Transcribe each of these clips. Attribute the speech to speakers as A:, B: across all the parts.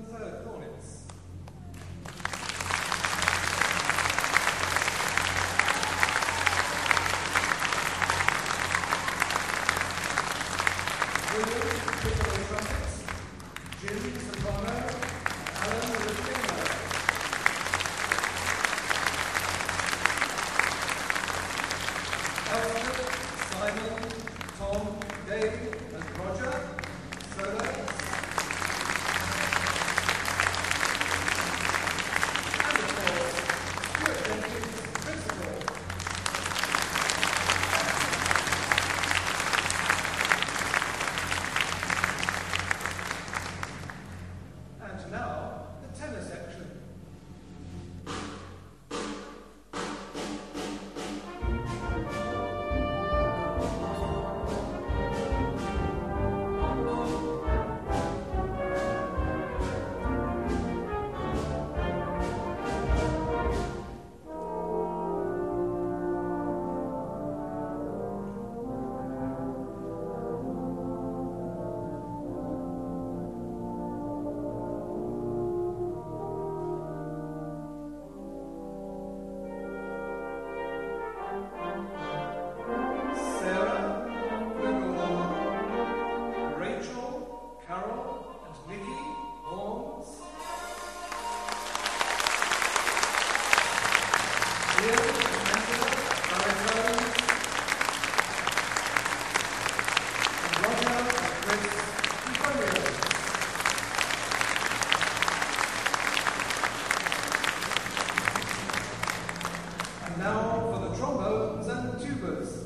A: third cornets. William, piccolo trumpets, Jim, soprano, Alan with a piano. Elspeth, Simon, Tom, Dave, and Roger, solos. And of course, Stuart Jenkins, principal. And now, the tenor section. And now for the trombones and tubas.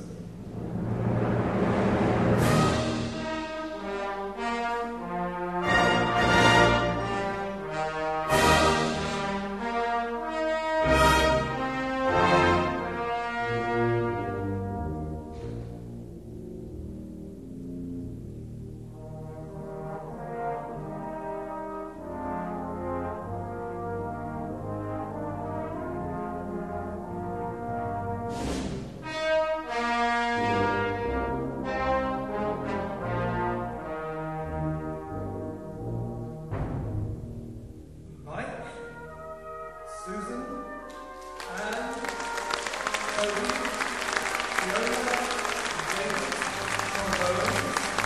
A: Susan, and Toby, Fiona, James, trombone,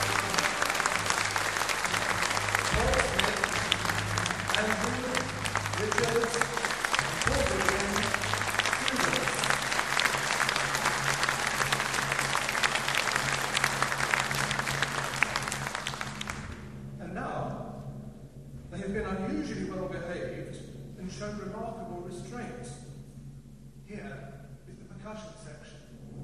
A: Paul Smith, Andrew, Richards, Paul Williams, Susan. And now, they have been unusually well behaved and shown remarkable restraint. Here is the percussion section.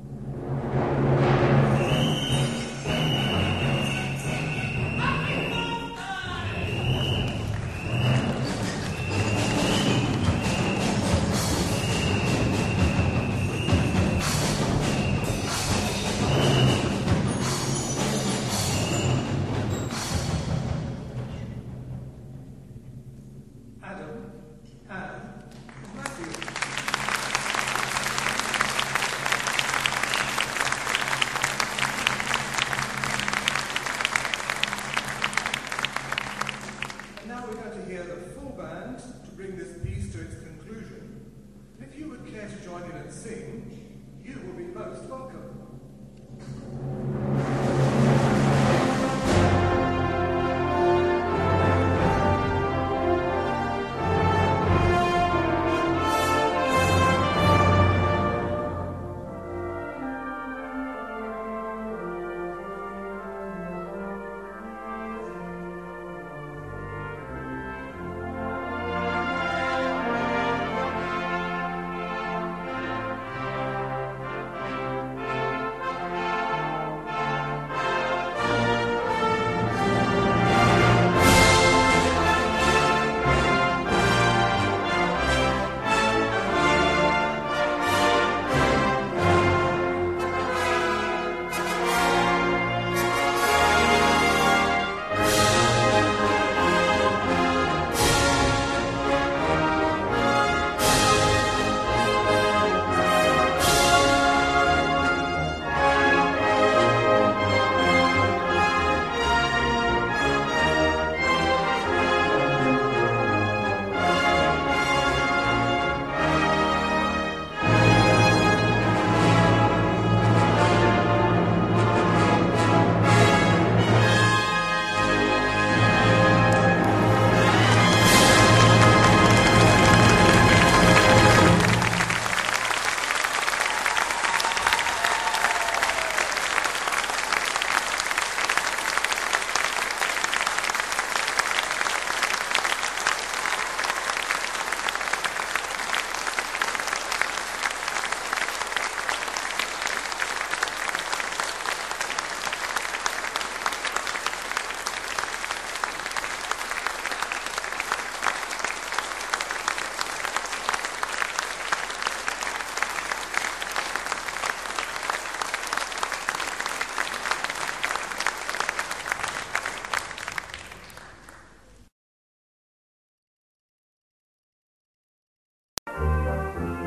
A: Adam, Anne, Matthew. And now we're going to hear the full band to bring this piece to its conclusion. And if you would care to join in and sing, you will be most welcome.